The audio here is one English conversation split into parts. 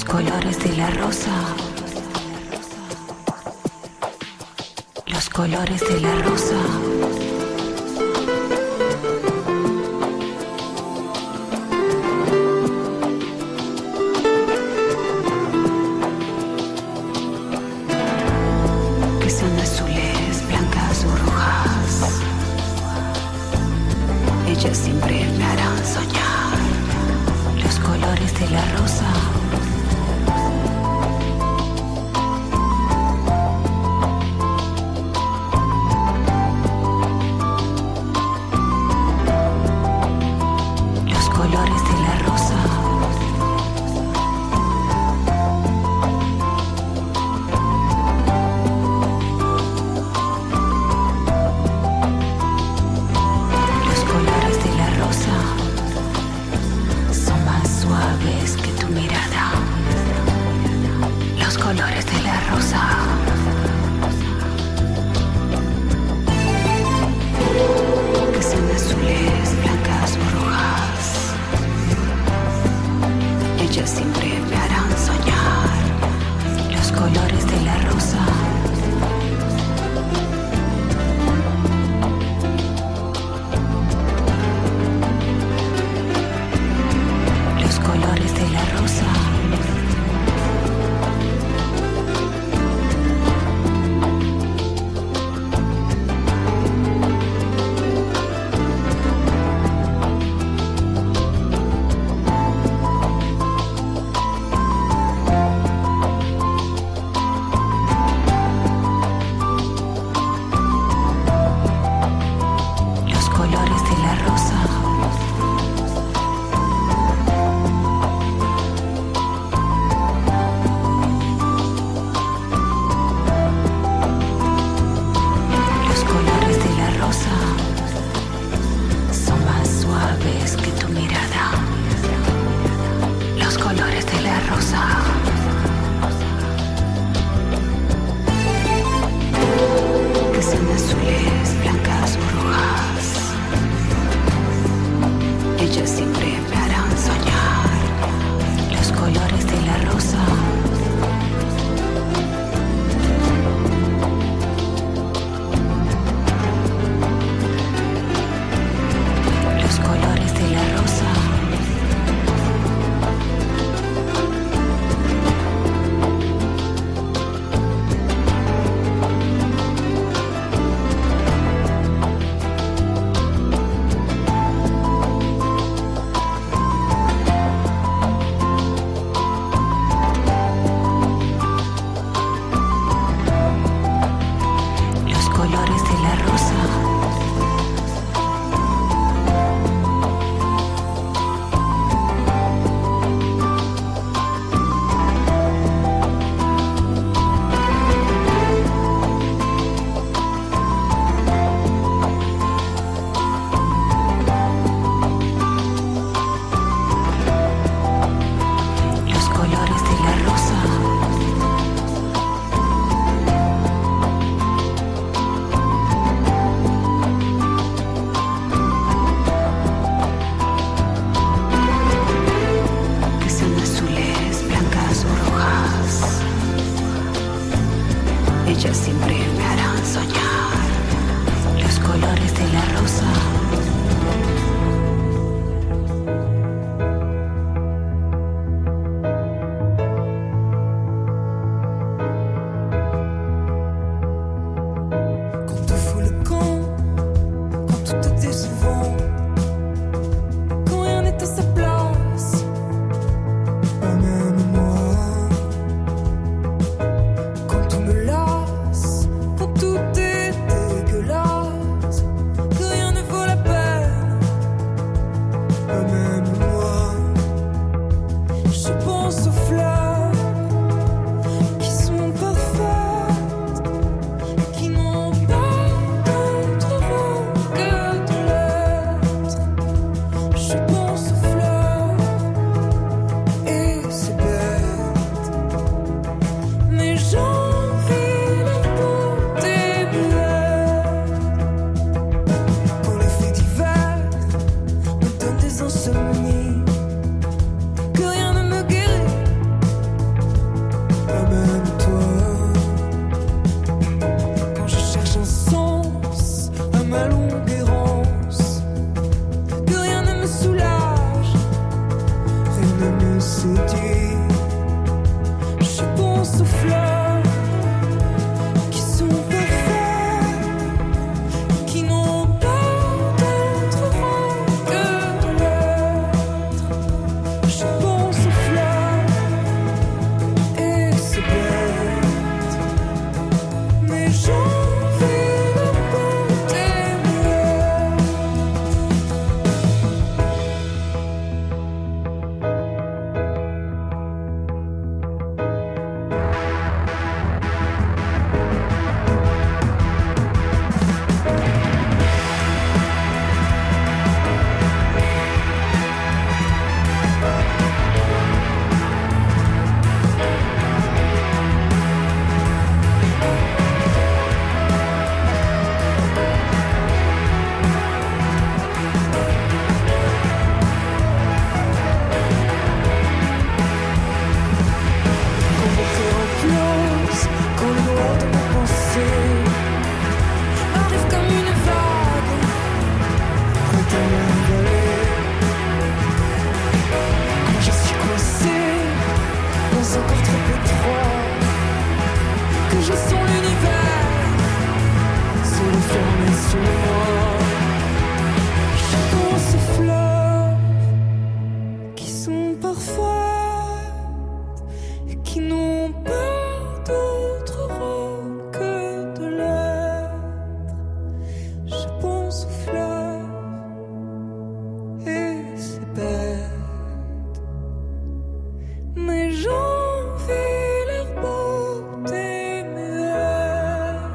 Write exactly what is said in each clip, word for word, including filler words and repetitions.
colores de la rosa, los colores de la rosa. Que son azules, blancas o rojas, ellas siempre me harán soñar los colores de la rosa. Son más suaves que tu mirada. de m'envoler. Quand je suis coincé dans un corps trop étroit, que je sens l'univers se refermer sur moi. Je pense aux fleurs qui sont parfois et qui n'ont pas d'autre rôle que de l'être. Je pense aux fleurs et c'est bête, mais j'envie leur beauté muette.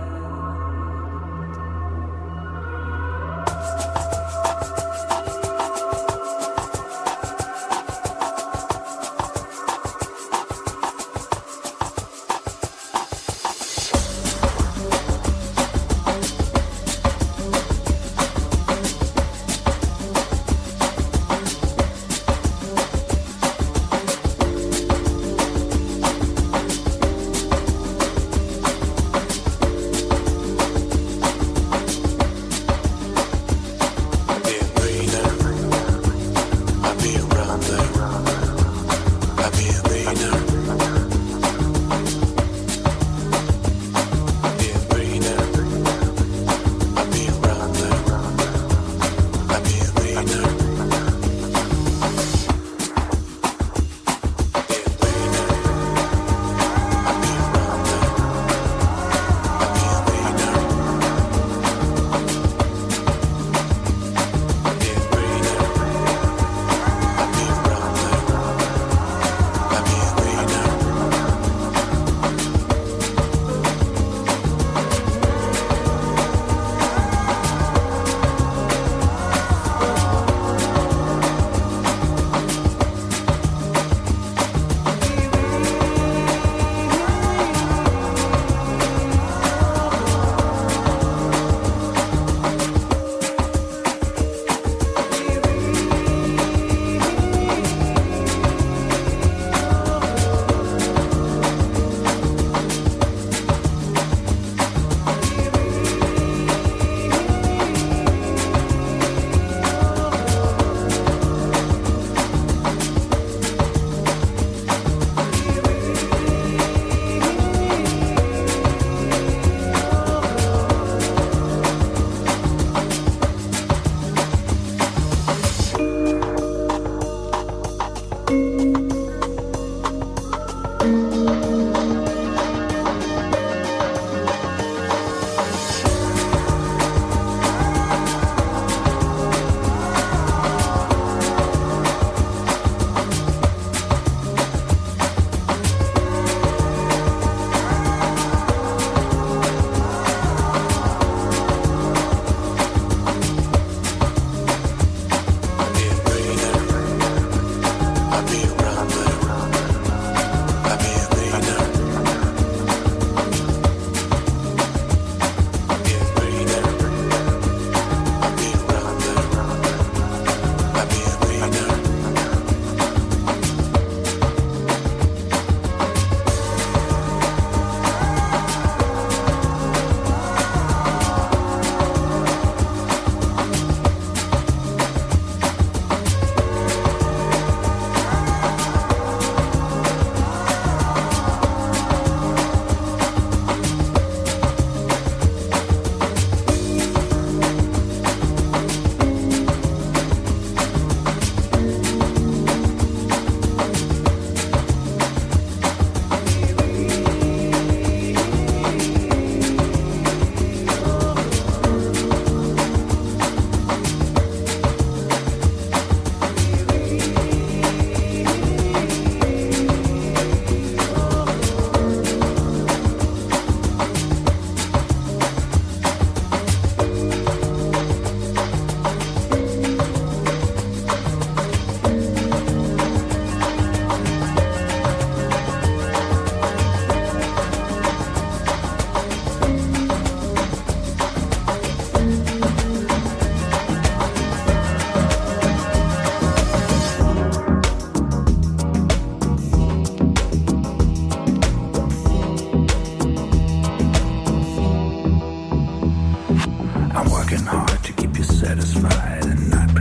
satisfied and not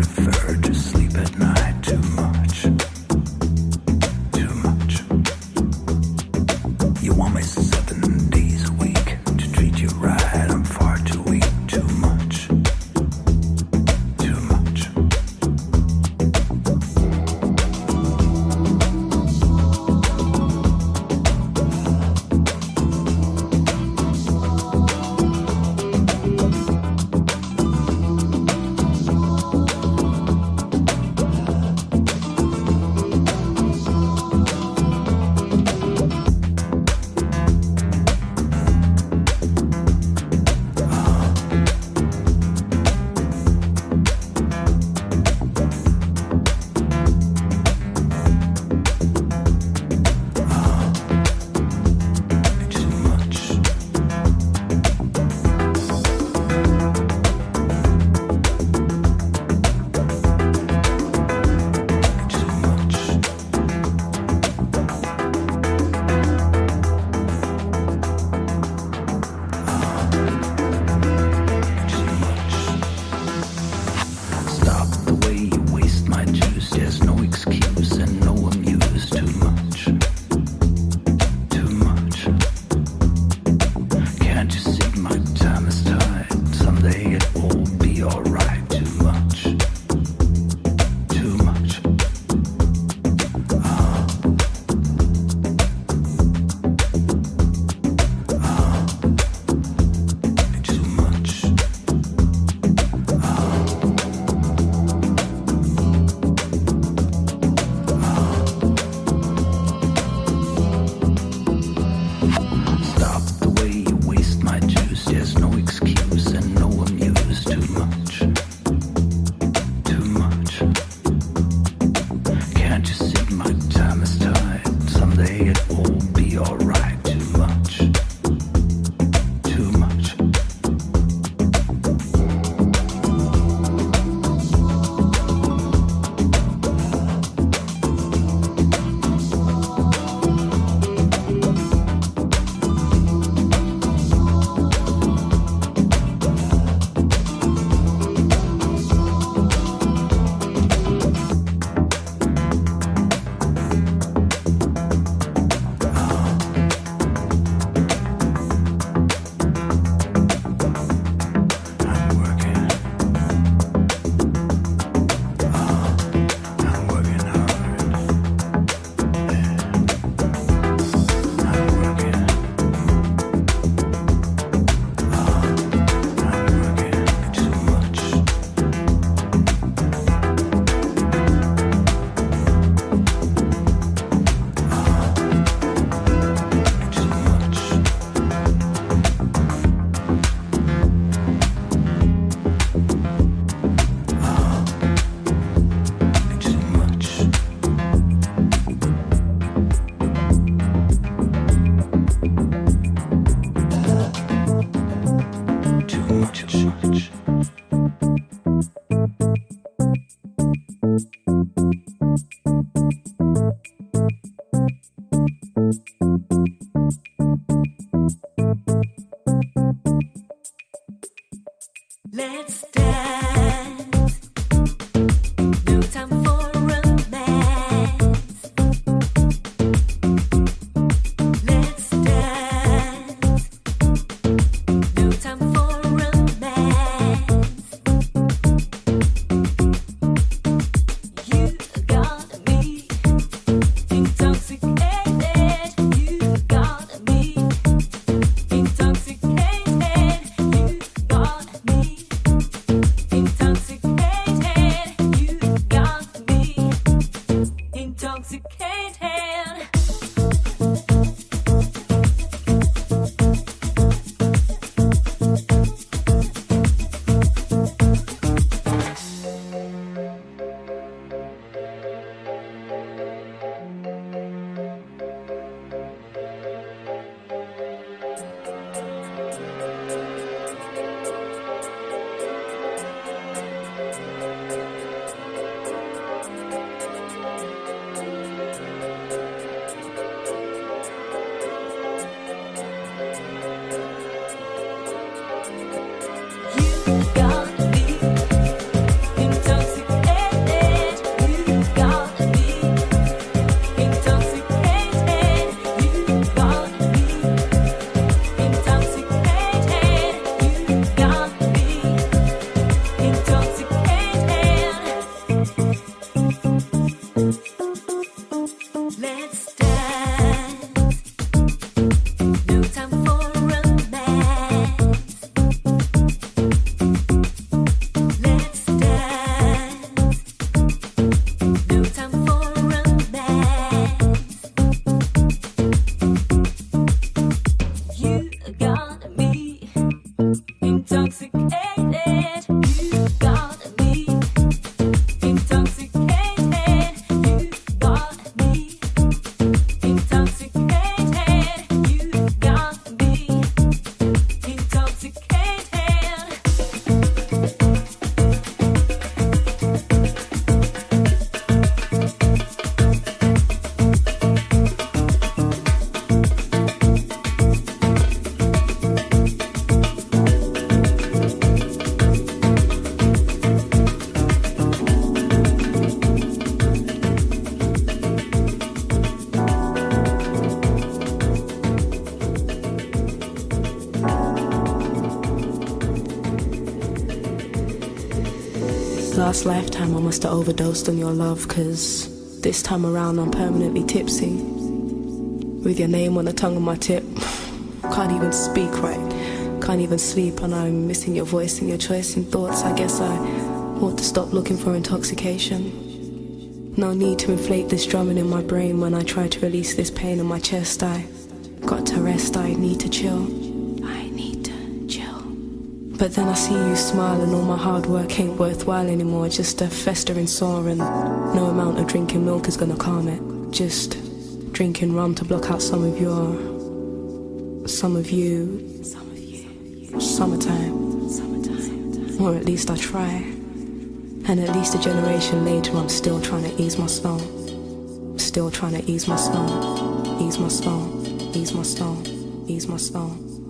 Last lifetime I must have overdosed on your love, 'cause this time around I'm permanently tipsy. With your name on the tongue of my tip. Can't even speak right, can't even sleep, and I'm missing your voice and your choice and thoughts. I guess I ought to stop looking for intoxication. No need to inflate this drumming in my brain when I try to release this pain in my chest. I got to rest, I need to chill. I need to chill. But then I see you smile and all my hard work ain't worthwhile anymore. Just a festering sore, and no amount of drinking milk is gonna calm it. Just drinking rum to block out some of your, some of you, some of you, summertime, summertime, or at least I try. And at least a generation later I'm still trying to ease my soul. Still trying to ease my soul. Ease my soul. Ease my soul. Ease my soul.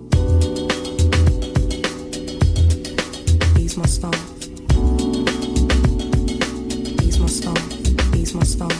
Ease my soul. Ease my soul. Ease my soul.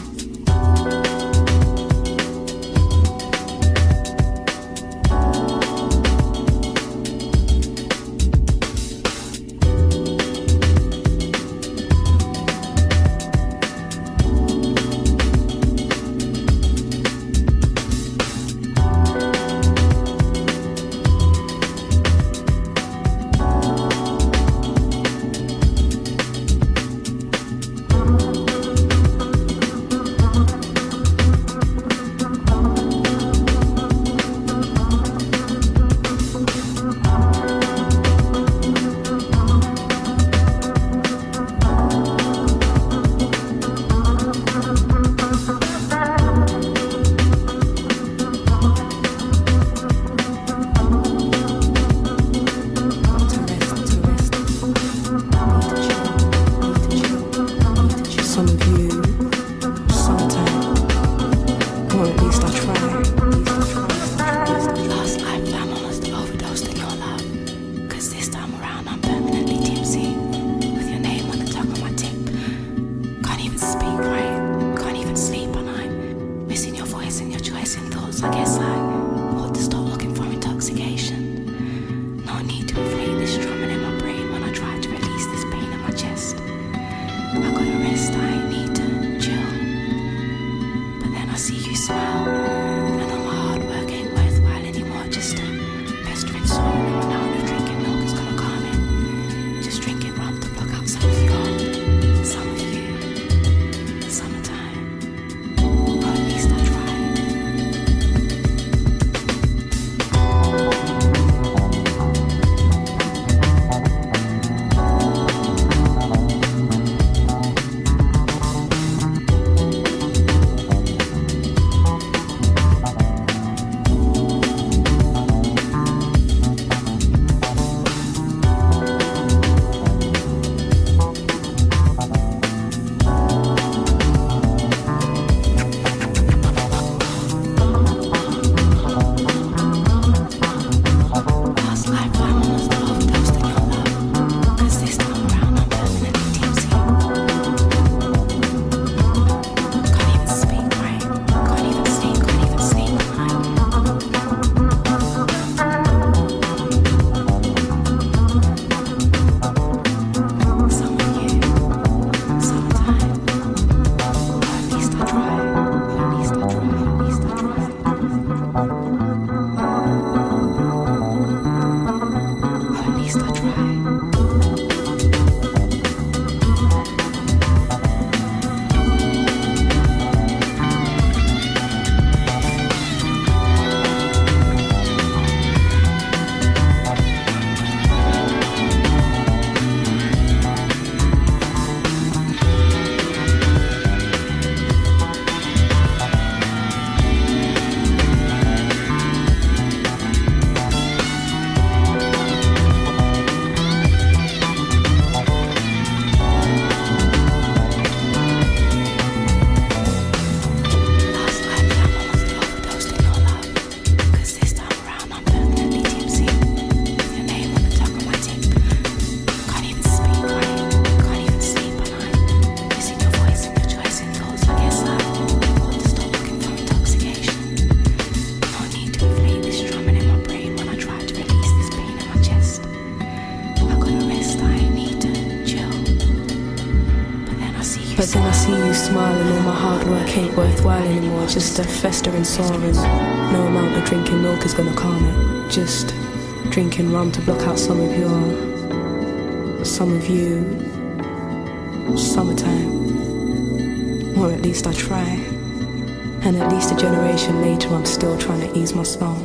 But then I see you smiling, all my hard work ain't worthwhile anymore. Just a festering sore, and no amount of drinking milk is gonna calm it. Just drinking rum to block out some of your, some of you, summertime. Or at least I try. And at least a generation later I'm still trying to ease my soul.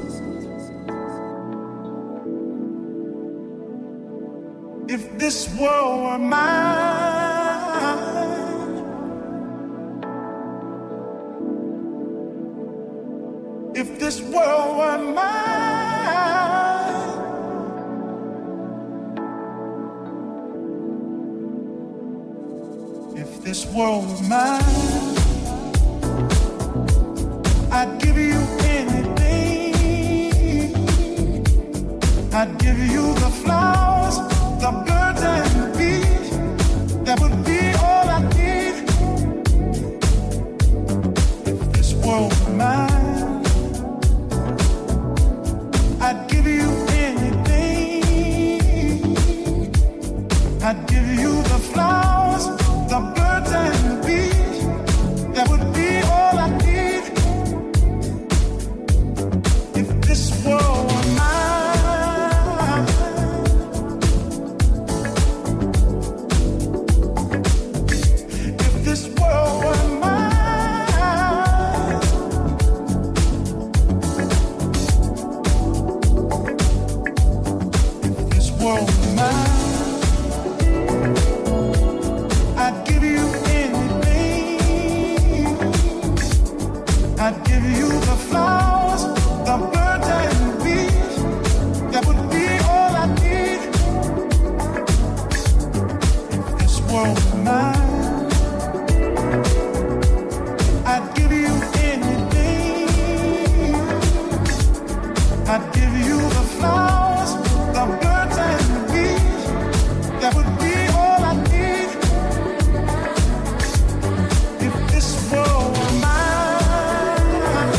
If this world were mine, if this world were mine, if this world were mine, I'd give you anything. I'd give you the flowers, the birds and the bees. That would be all I need. If this world were mine, I'd give you anything. I'd give you the flowers, the birds and the bees. That would be all I need. If this world were mine, if this world were mine, if this world were mine, I'd give you anything. I'd give you the flowers, the birds and the bees. That would be all I need. If this world were mine, I'd give you anything. I'd give you the flowers, the birds and the bees. That would be all I need. If this world were mine,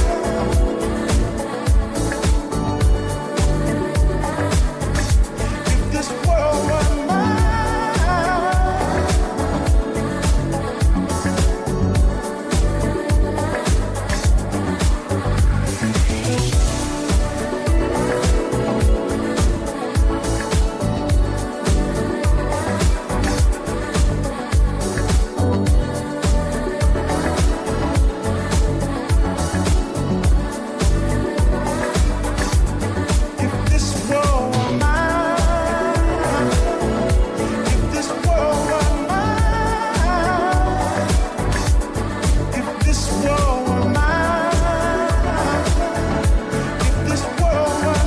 if this world were mine, if this world were mine, if this world were mine, if this world were mine, if this world were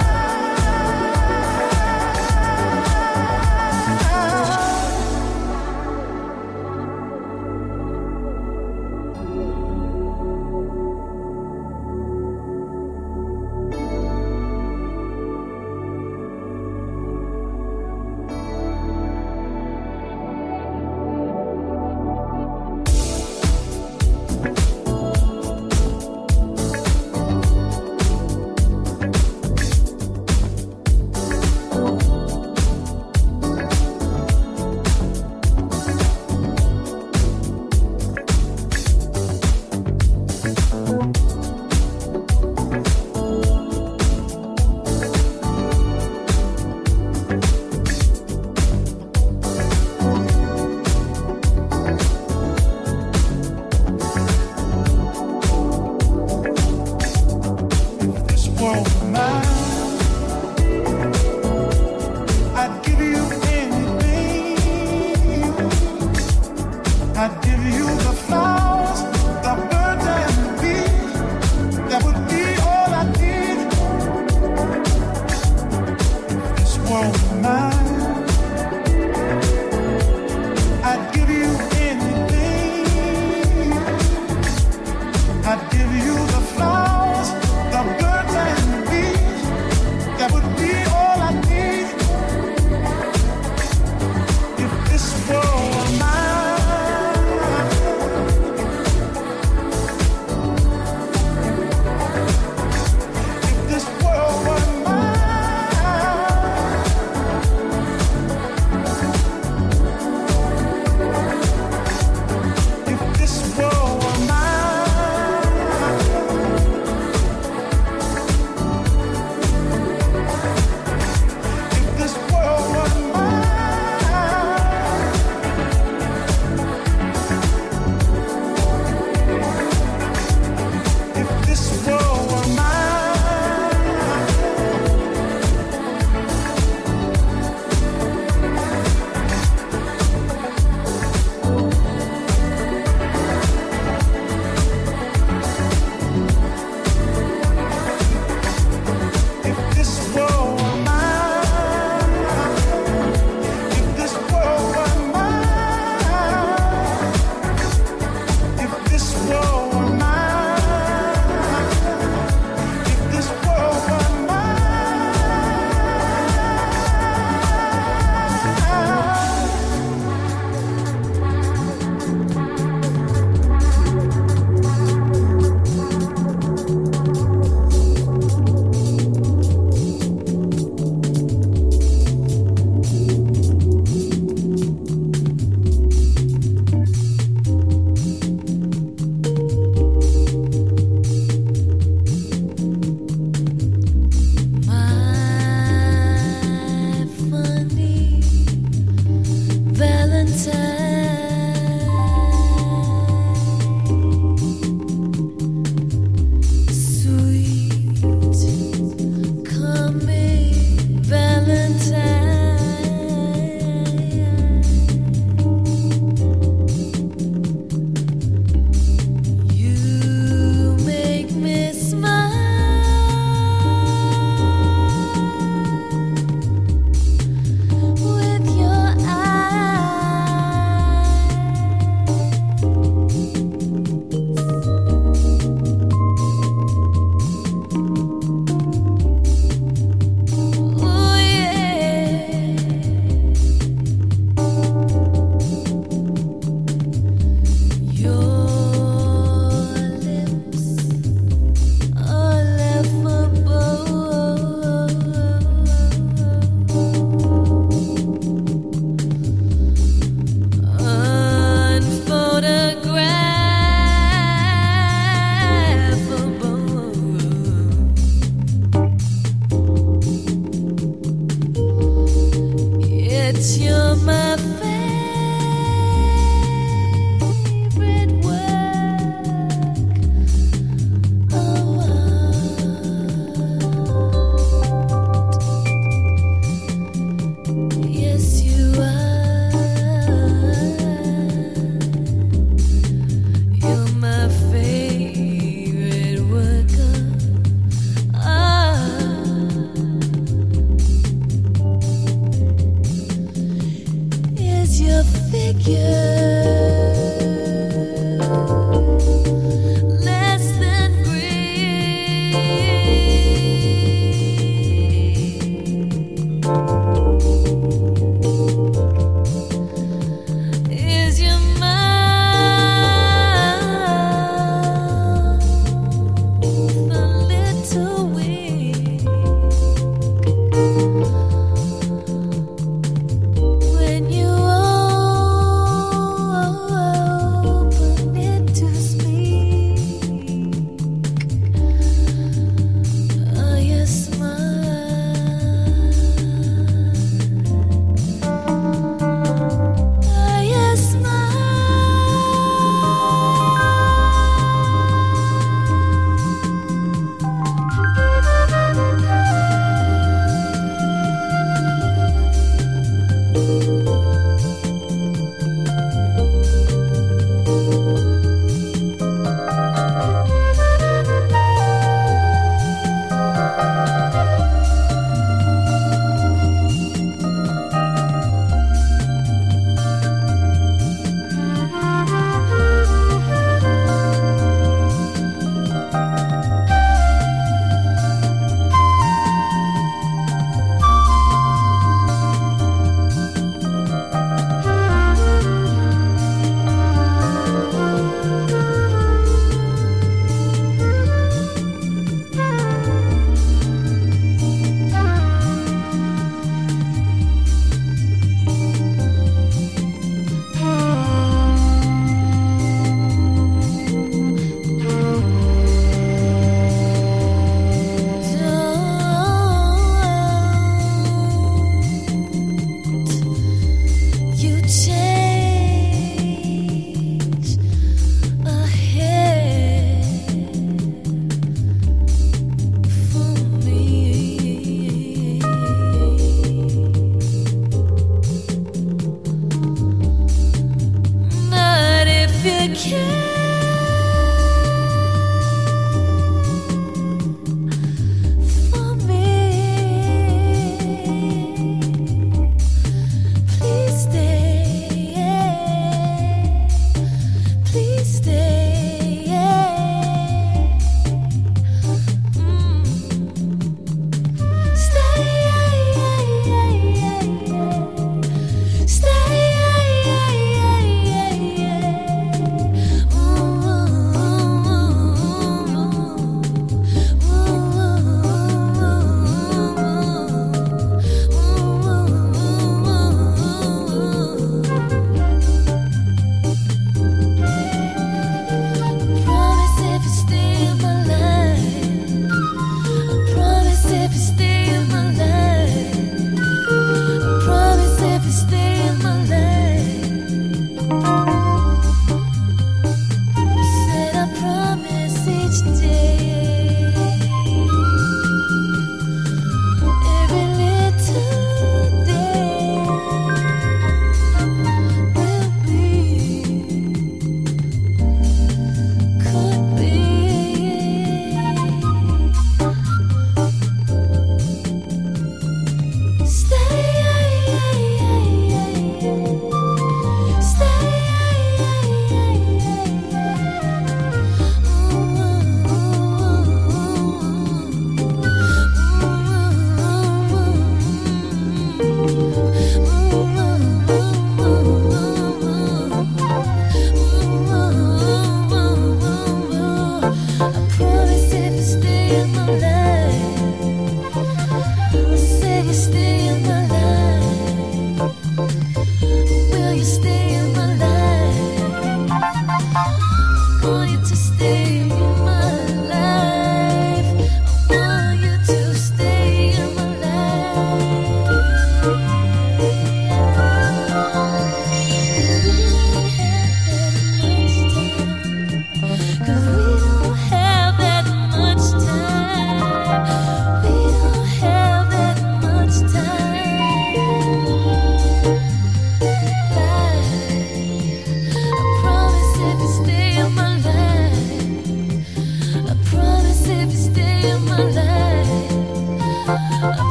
if this world were mine, I'd give you anything. I'd give you the flowers, the birds and the bees. That would be all I need. If this world were mine, I'd give you anything. I'd give you the flowers, the birds and the bees. That would be all I need. If this world were mine,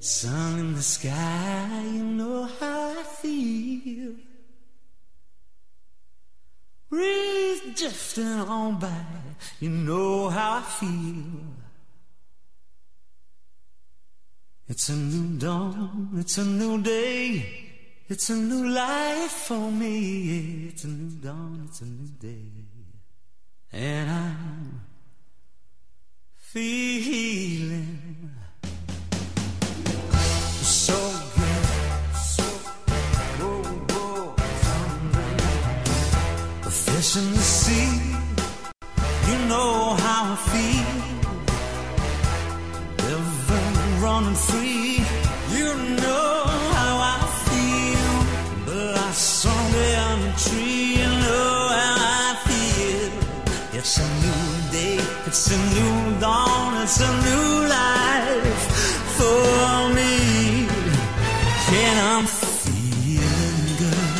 Sun in the sky, you know how I feel. Breeze drifting on by, you know how I feel. It's a new dawn, it's a new day, it's a new life for me. It's a new dawn, it's a new day, and I'm feeling so good, so whoa, whoa, the fish in the sea, you know how I feel. Ever running free, you know how I feel. But I someday on a tree, you know how I feel. It's a new day, it's a new dawn, it's a new life for me. And I'm feeling good.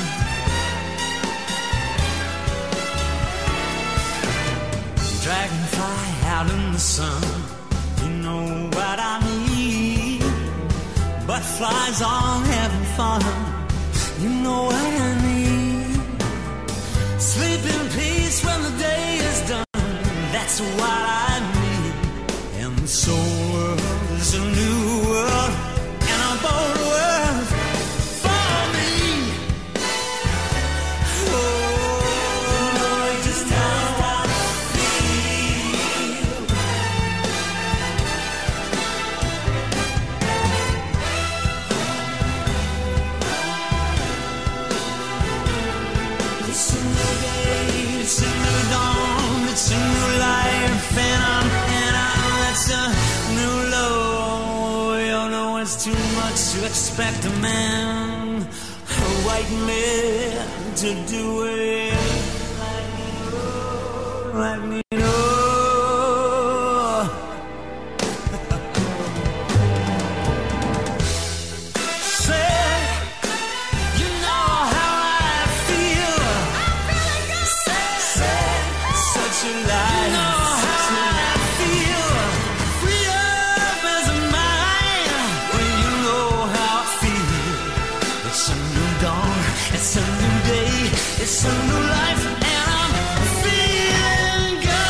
Dragonfly out in the sun, you know what I mean. Butterflies all having fun, you know what I mean. Sleep in peace when the day is done, that's what I mean. And the soul world is a new world, and a bold world for me. Oh, just how I feel. It's a new day, it's a new dawn, it's a new life, and I'm, and I'm, it's a new low. You know it's too much to expect a man, a white man, to do it like me, like me. It's a new day, it's a new life, and I'm feeling good.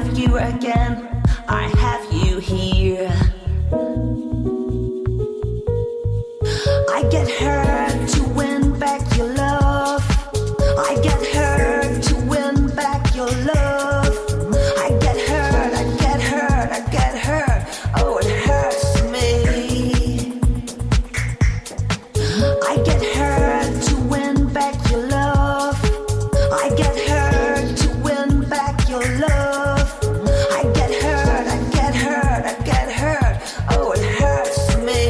have you again. I have you here. I get hurt to win back your love. I get hurt to win back your love. I get hurt, I get hurt, I get hurt. Oh, it hurts me. I get hurt to win back your love. I get hurt to win back your love. I get hurt, I get hurt, I get hurt. Oh, it hurts me.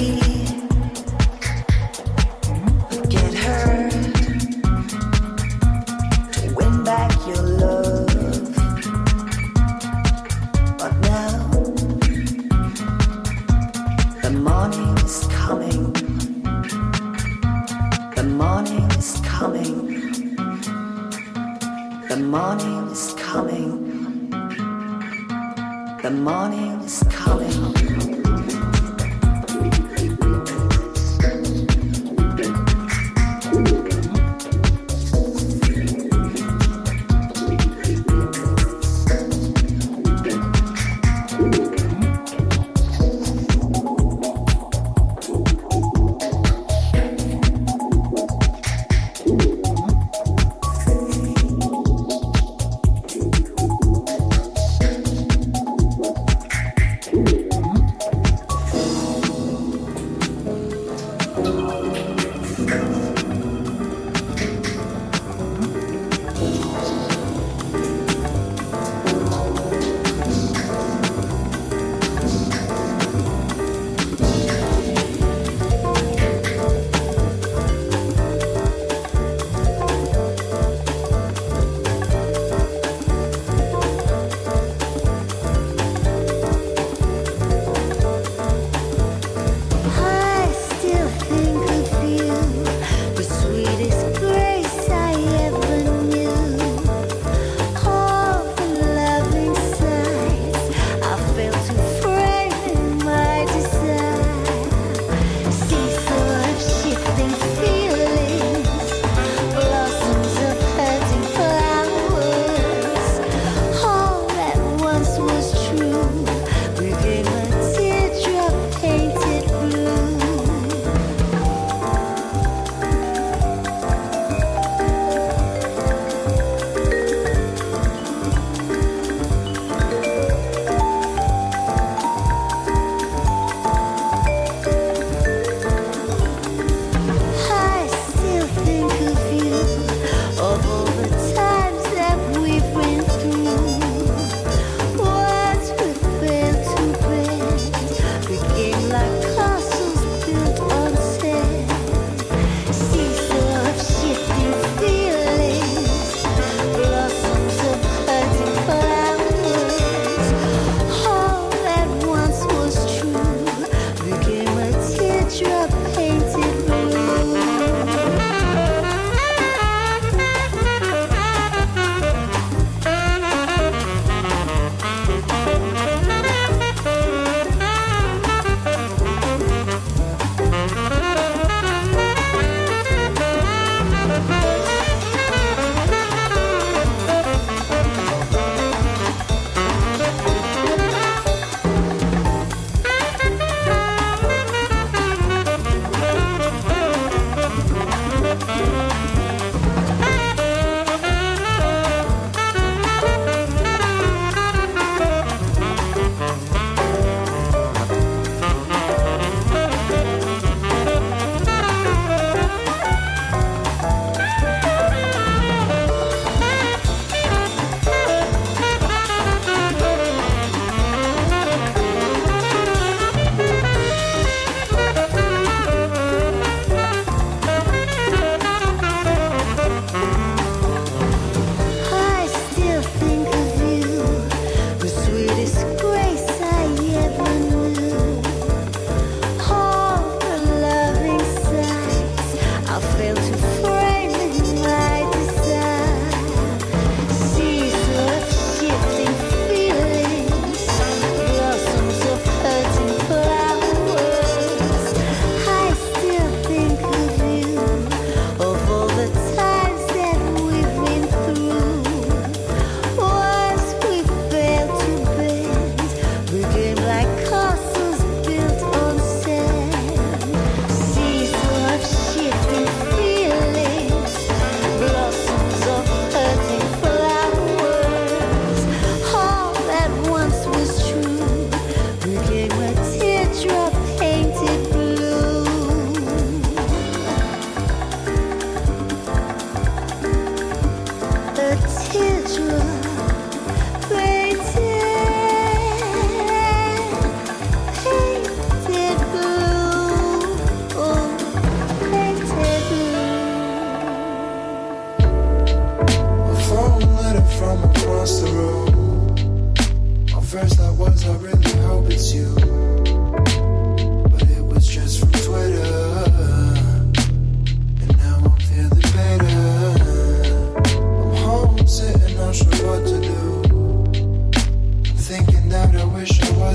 I get hurt to win back your love. But now the morning is coming. The morning is coming. The morning is coming. The morning is coming.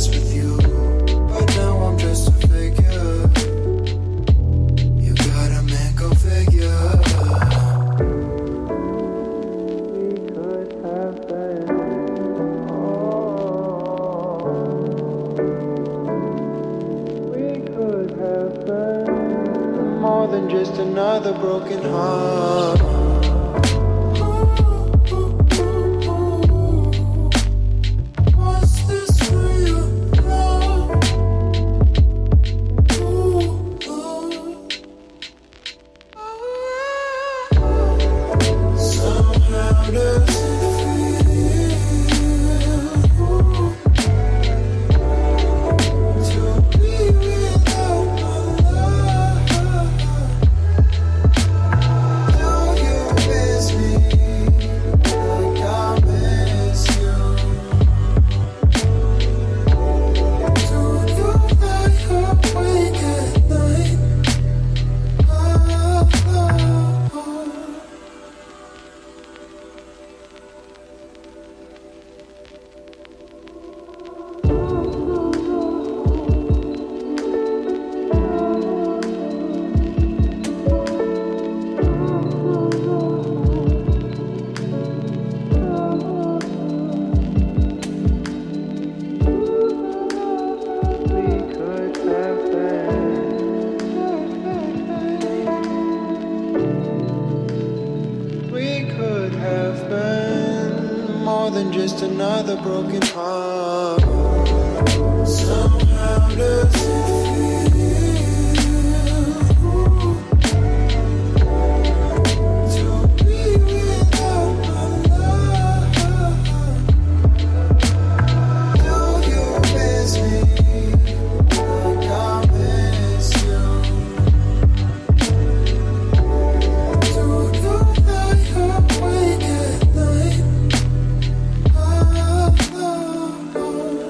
was with you, but now I'm just a figure. You got a man, go figure. We could have been. More than just another broken heart. Was this real love? Ooh, ooh. Somehow does it feel to be without my love? Do you miss me like I miss you? Do you lie awake at night? Oh, oh, oh. We could have been. We could have been more than just another broken heart. Somehow does it feel to be without my love? Do you miss me like I miss you? Do you lie awake at night? Oh, oh, oh.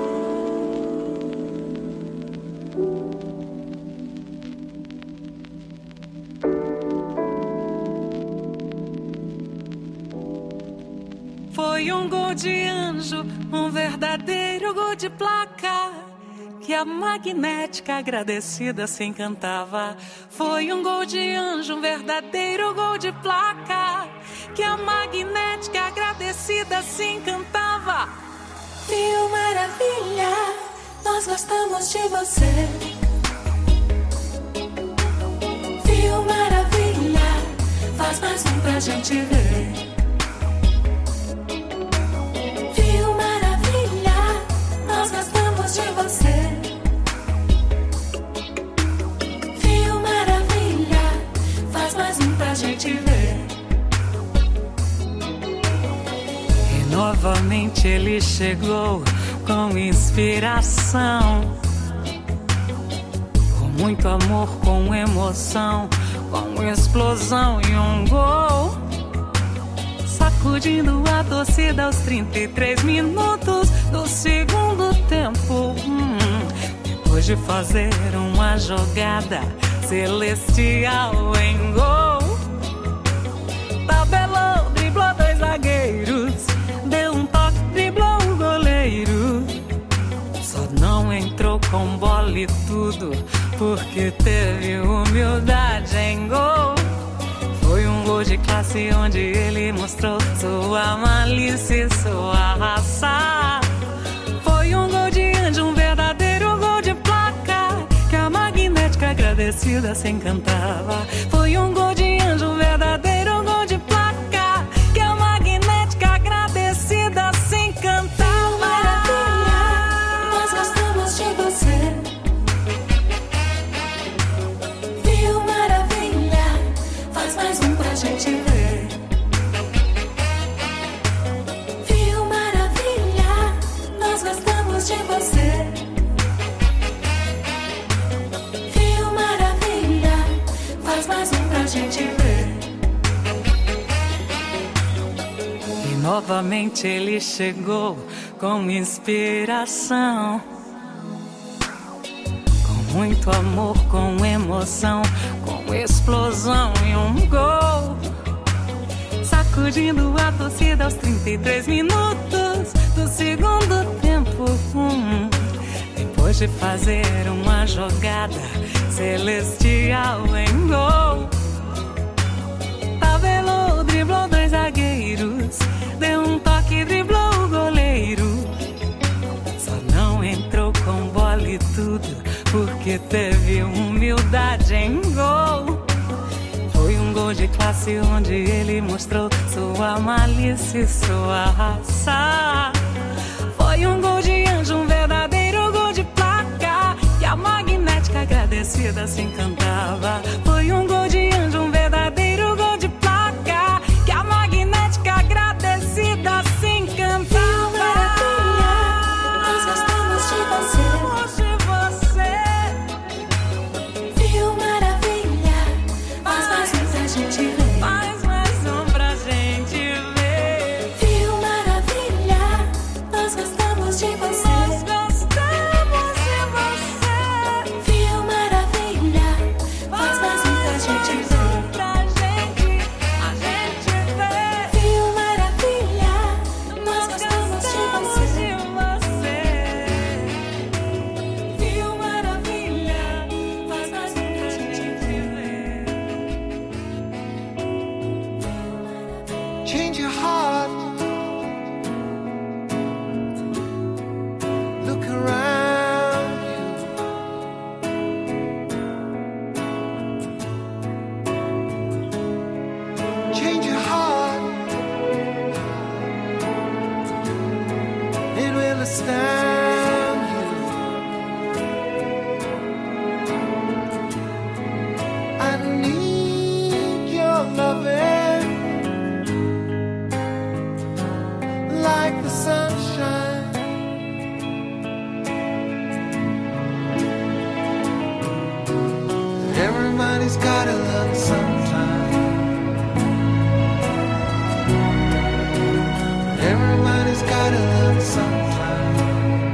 Foi um gol de anjo, um verdadeiro gol de placa, que a magnética agradecida se encantava. Foi um gol de anjo, um verdadeiro gol de placa, que a magnética agradecida se encantava. Viu, maravilha, nós gostamos de você. Viu, maravilha, faz mais um pra gente ver. Viu, maravilha, nós gostamos de você. Viu, maravilha, faz mais um pra gente ver. E novamente ele chegou com inspiração, com muito amor, com emoção, com explosão e um gol, sacudindo a torcida aos trinta e três minutos do segundo tempo. Hum, depois de fazer uma jogada celestial em gol, tabelou, driblou dois zagueiros, deu um toque, driblou o goleiro. Só não entrou com bola e tudo, porque teve humildade em gol. Foi um gol de classe onde ele mostrou sua malícia e sua raça. Foi um gol de anjo, um verdadeiro gol de placa, que a magnética agradecida se encantava. Foi um gol de anjo, um verdadeiro gol de placa, que a magnética agradecida se encantava. Maravilha, nós gostamos de você. Viu, maravilha, faz mais um pra gente ver. Viu, maravilha, nós gostamos de você. Viu, maravilha, faz mais um pra gente ver. E novamente ele chegou com inspiração, com muito amor, com emoção, com explosão e um gol, sacudindo a torcida aos trinta e três minutos do segundo tempo. Hum, hoje fazer uma jogada celestial em gol. Tabelou, driblou dois zagueiros, deu um toque, driblou o goleiro. Só não entrou com bola e tudo, porque teve humildade em gol. Foi um gol de classe onde ele mostrou sua malícia e sua raça. Foi um gol de anjo, um verdadeiro gol de placa, que a magnética agradecida se encantava. Foi um gol de anjo, um verdadeiro gol de placa, que a magnética agradecida se encantava. Nós gostamos de você. Viu maravilha? Faz mais um pra gente ver. Faz mais um pra gente ver. Viu maravilha? Nós gostamos de você. Nós gostamos de você. Viu maravilha? Faz mais um pra gente ver. Pra gente, a gente ver. Viu maravilha? Nós gostamos de você. Viu maravilha? Faz mais um pra gente ver. Change your heart. Look around you. Change your heart. It will astound you. I need your loving like the sunshine. Everybody's gotta learn sometime. Everybody's gotta learn sometime.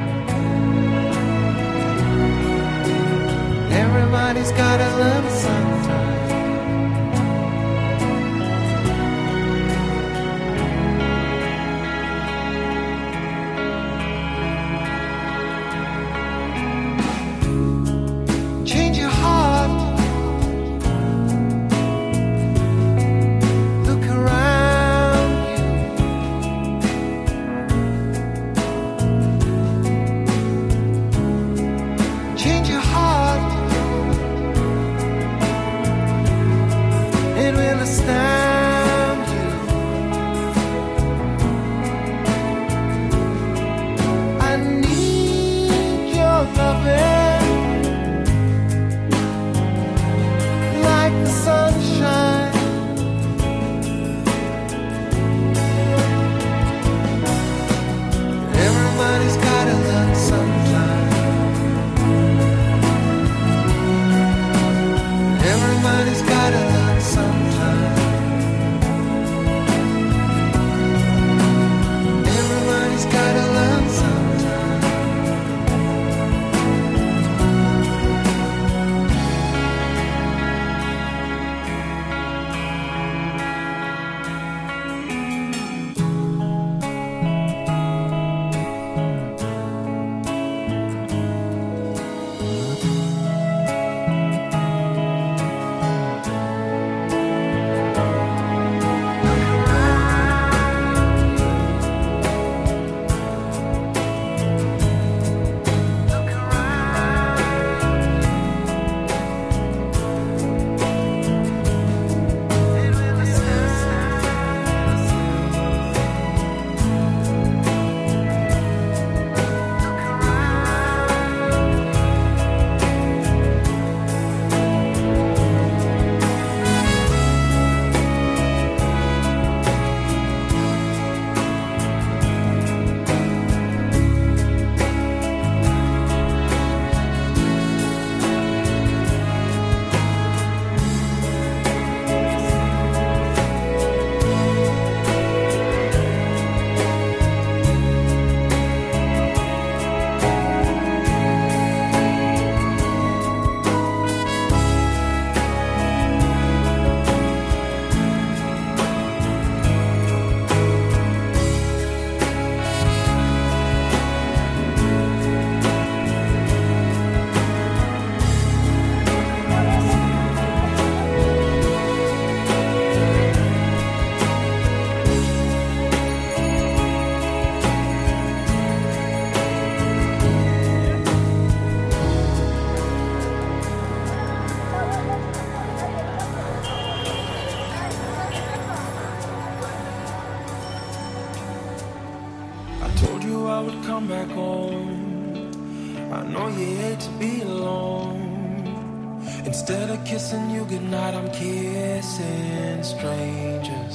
I would come back home. I know you hate to be alone. Instead of kissing you goodnight, I'm kissing strangers.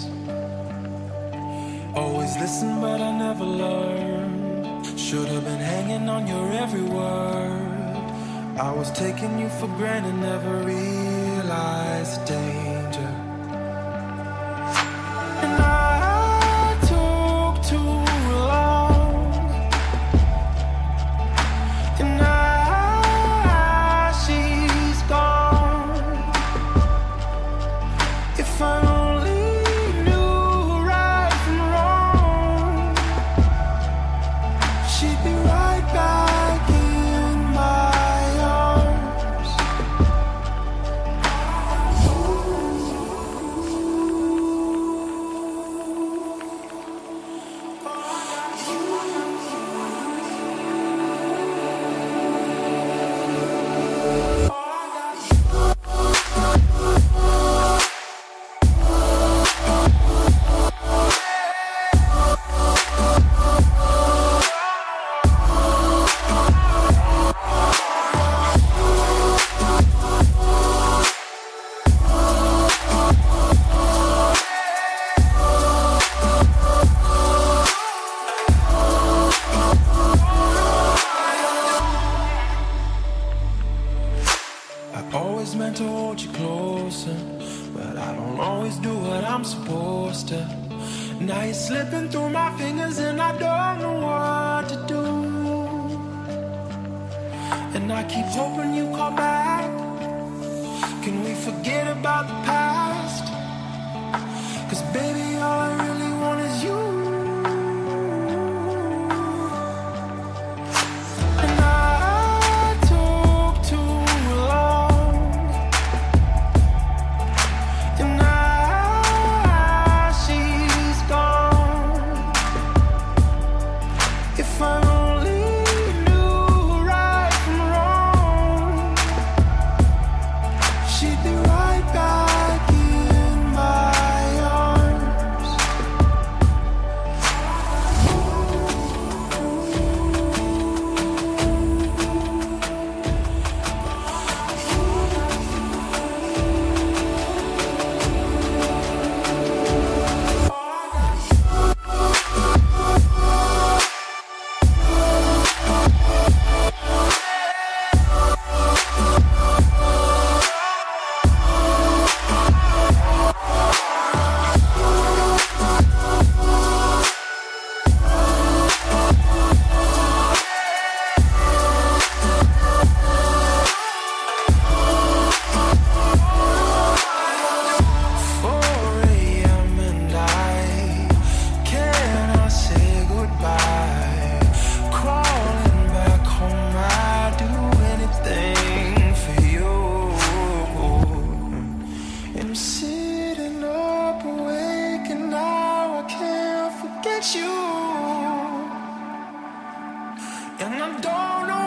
Always listen, but I never learned. Should have been hanging on your every word. I was taking you for granted, never realized the danger. And I took too long. And now she's gone. If I only knew right from wrong, she'd be right back in my arms. I always meant to hold you closer, but I don't always do what I'm supposed to. Now you're slipping through my fingers and I don't know what to do. And I keep hoping you call back. Can we forget about the past? 'Cause baby, all I really want is you. And I took too long. And now she's gone. If I only knew right from wrong, she'd be right back in my arms. four a.m. and I cannot say goodbye. Crawling back home, I'd do anything for you. And I'm sitting up awake and now I can't forget you. And I don't know